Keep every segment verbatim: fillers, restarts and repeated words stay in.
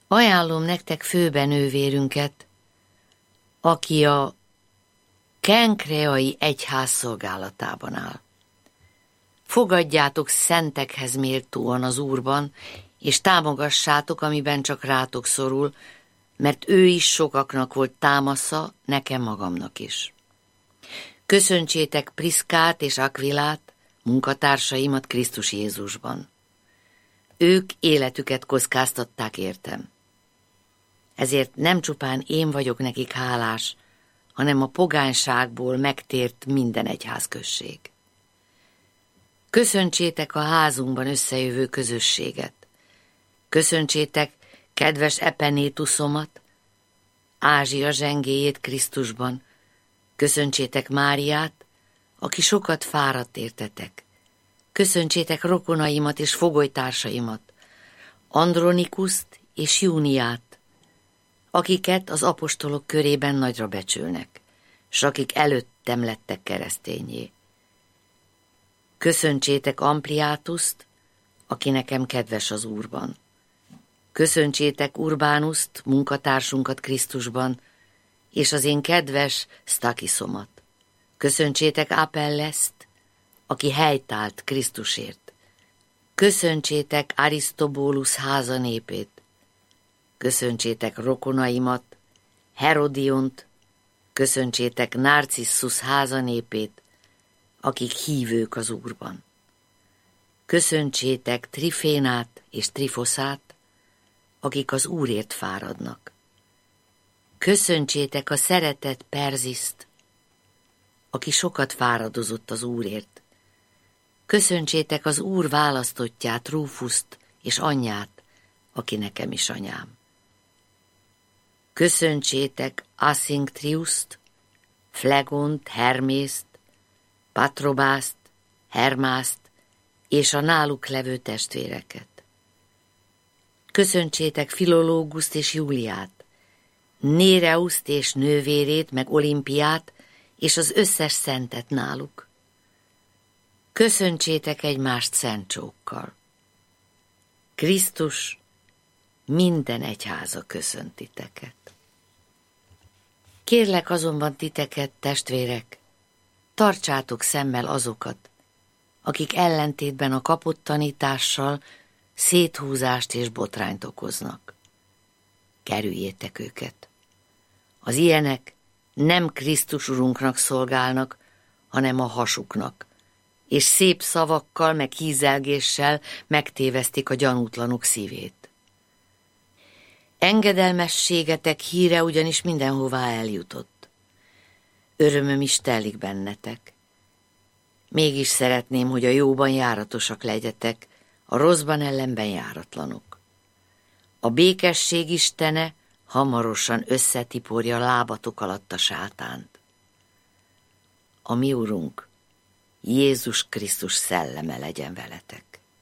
Ajánlom nektek főbenővérünket, aki a Kenkreai egyház szolgálatában áll. Fogadjátok szentekhez méltóan az Úrban, és támogassátok, amiben csak rátok szorul, mert ő is sokaknak volt támasza, nekem magamnak is. Köszöntsétek Priszkát és Akvilát, munkatársaimat Krisztus Jézusban. Ők életüket kockáztatták értem. Ezért nem csupán én vagyok nekik hálás, hanem a pogányságból megtért minden egyházközség. Köszöntsétek a házunkban összejövő közösséget. Köszöntsétek kedves Epenétuszomat, Ázsia zsengéjét Krisztusban. Köszöntsétek Máriát, aki sokat fáradt értetek. Köszöntsétek rokonaimat és fogolytársaimat, Andronikuszt és Júniát, akiket az apostolok körében nagyra becsülnek, s akik előttem lettek keresztényé. Köszöntsétek Ampliátuszt, aki nekem kedves az Úrban. Köszöntsétek Urbánuszt, munkatársunkat Krisztusban, és az én kedves Sztakiszomat. Köszöntsétek Apelleszt, aki helytált Krisztusért. Köszöntsétek Arisztobólusz háza népét. Köszöntsétek rokonaimat, Herodiont, köszöntsétek Narcissus háza népét, akik hívők az Úrban. Köszöntsétek Trifénát és Trifoszát, akik az Úrért fáradnak. Köszöntsétek a szeretett Perziszt, aki sokat fáradozott az Úrért. Köszöntsétek az Úr választottját, Rúfuszt és anyját, aki nekem is anyám. Köszöntsétek Aszinktriuszt, Flegont, Hermészt, Patrobászt, Hermászt és a náluk levő testvéreket. Köszöntsétek Filológuszt és Júliát, Néreuszt és nővérét, meg Olimpiát, és az összes szentet náluk. Köszöntsétek egymást szent csókkal. Krisztus minden egyháza köszönt titeket. Kérlek azonban titeket, testvérek, tartsátok szemmel azokat, akik ellentétben a kapott tanítással széthúzást és botrányt okoznak. Kerüljétek őket. Az ilyenek nem Krisztus Urunknak szolgálnak, hanem a hasuknak, és szép szavakkal meg hízelgéssel megtévesztik a gyanútlanok szívét. Engedelmességetek híre ugyanis mindenhová eljutott. Örömöm is telik bennetek. Mégis szeretném, hogy a jóban járatosak legyetek, a rosszban ellenben járatlanok. A békesség istene hamarosan összetiporja lábatok alatt a sátánt. A mi Urunk, Jézus Krisztus szelleme legyen veletek.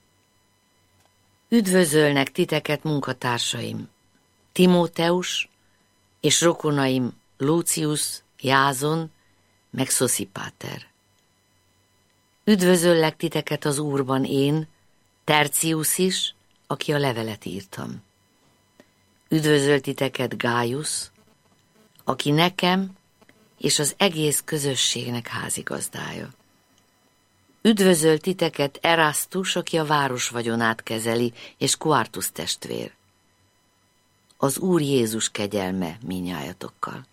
Üdvözölnek titeket munkatársaim, Timóteus és rokonaim Lucius, Jázon, meg Szoszipater. Üdvözöllek titeket az Úrban én, Tercius is, aki a levelet írtam. Üdvözöl titeket Gájusz, aki nekem és az egész közösségnek házigazdája. Üdvözöl titeket Erasztus, aki a város vagyonát kezeli, és Quartus testvér. Az Úr Jézus kegyelme minnyájatokkal.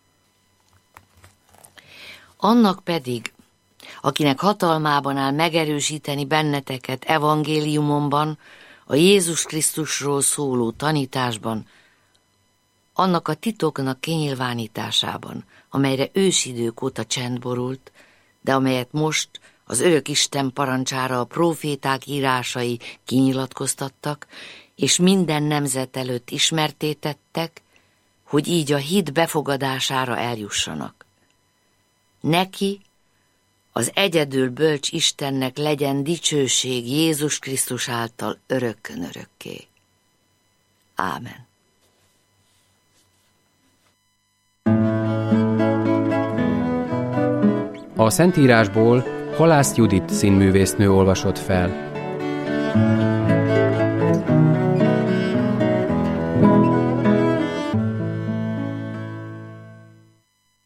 Annak pedig, akinek hatalmában áll megerősíteni benneteket evangéliumomban, a Jézus Krisztusról szóló tanításban, annak a titoknak kinyilvánításában, amelyre ősidők óta csend borult, de amelyet most az örök Isten parancsára a próféták írásai kinyilatkoztattak, és minden nemzet előtt ismertétettek, hogy így a hit befogadására eljussanak. Neki, az egyedül bölcs Istennek legyen dicsőség Jézus Krisztus által örökkön örökké. Ámen. A Szentírásból Halász Judit színművésznő olvasott fel.